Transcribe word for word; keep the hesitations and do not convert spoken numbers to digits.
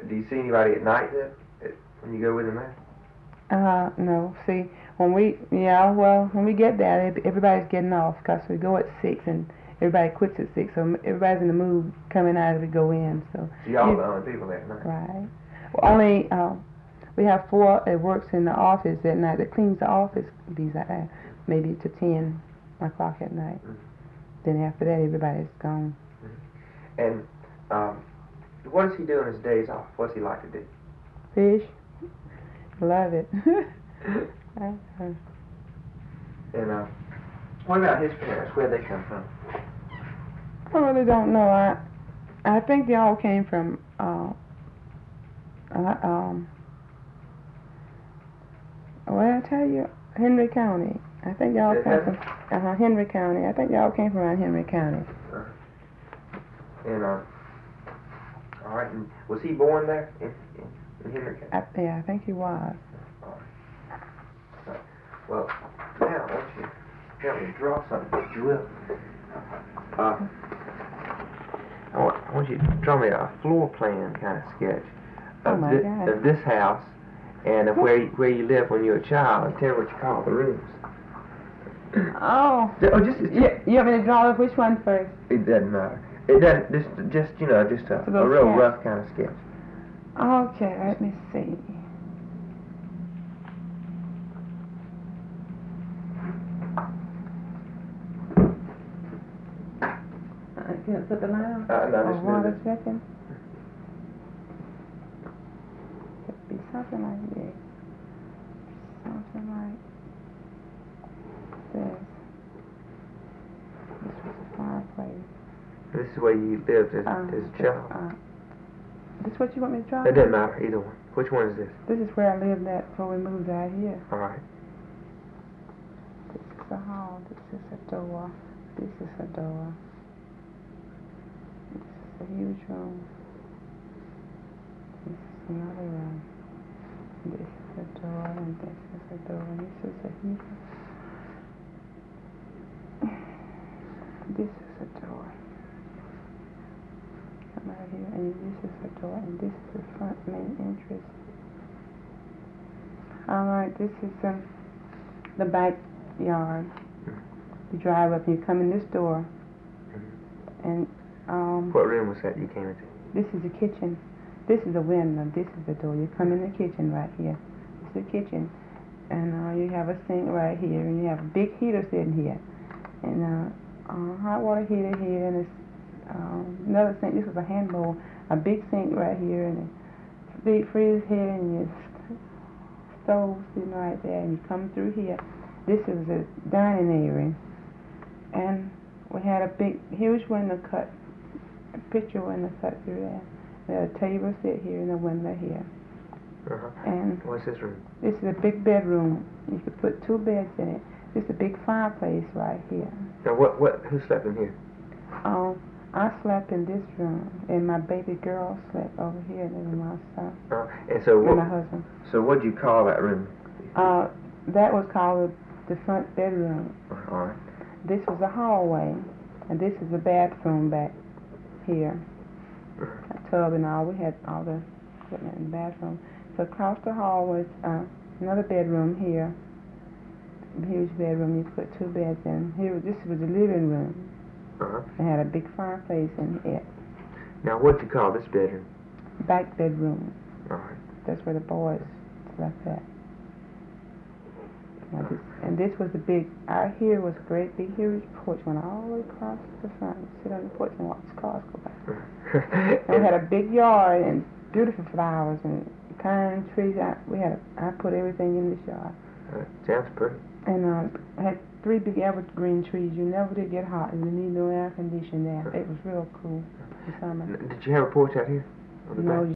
do you see anybody at night then, at- when you go with them there? Uh, no. See, when we, yeah, well, when we get there, ev- everybody's getting off because we go at six and everybody quits at six, so m- everybody's in the mood coming out as we go in. So, So y'all you- the only people there at night? right. Well, only um, we have four that works in the office at night that cleans the office. These uh, maybe to ten o'clock at night. Mhm. Then after that, everybody's gone. And um, what does he do on his days off? What's he like to do? Fish, love it. uh-huh. And uh, what about his parents? Where'd they come from? I really don't know. I I think they all came from uh, uh, um. Well, I tell you, Henry County. I think they all Is came that- from uh, Henry County. I think they all came from around Henry County. Uh, and uh, all right. And was he born there in, in, in Henry County? I, yeah, I think he was. Well, now I want you to help me draw something, if you will. Uh, I want, I want you to draw me a floor plan kind of sketch Oh of, my thi- God. of this house and of where you, where you lived when you were a child, and tell me what you call the rooms. Oh. Ju- Oh, just You, you want me to draw which one first? it doesn't matter. It doesn't just just you know just a, A little a real sketch. rough kind of sketch. Okay, let me see. Uh, can I put the line on? Uh, no, Or just water move it. dripping? Could be something like this. Something like this. This was a fireplace. This is where you lived as, Uh, as a child. Uh, this what you want me to draw? It doesn't matter either one. Which one is this? This is where I lived at before we moved out here. All right. This is a hall. This is a door. This is a door. This is a huge room. This is another room. This is a door, and this is a door, and this is a huge room. This is a door. Come out here, and this is a door, and this is the front main entrance. All right, this is um, the backyard. You drive up, and you come in this door, and um, What room was that you came into? this is the kitchen. This is the window. This is the door. You come in the kitchen right here. This is the kitchen, and uh, you have a sink right here, and you have a big heater sitting here, and uh, uh, hot water heater here, and it's um, another sink. This was a hand bowl, a big sink right here, and a deep freeze here, and your st- stove sitting right there, and you come through here. This is a dining area, and we had a big, huge window cut, a picture window cut through there. We had a table sit here and a window here. Uh-huh. And What's this room? this is a big bedroom. You could put two beds in it. This is a big fireplace right here. Now, what, what, who slept in here? Um, I slept in this room, and my baby girl slept over here, and then my son Uh, and so and my what, husband. so what'd you call that room? Uh, that was called the front bedroom. All right. This was a hallway, and this is the bathroom back here. A tub and all. We had all the equipment in the bathroom. So across the hall was uh, another bedroom here. A huge bedroom. You put two beds in. Here, this was the living room. Uh-huh. It had a big fireplace in it. Now, what'd you call this bedroom? Back bedroom. All right. That's where the boys slept at. Now this, and this was the big, out here was a great big huge porch, went all the way across the front. You sit on the porch and watch cars go by. And we had a big yard and beautiful flowers and pine trees. I, we had, a, I put everything in this yard. Uh, sounds pretty. And uh, had three big evergreen trees. You never did get hot, and you need no air conditioning there. It was real cool in summer. N- Did you have a porch out here? on the No, back?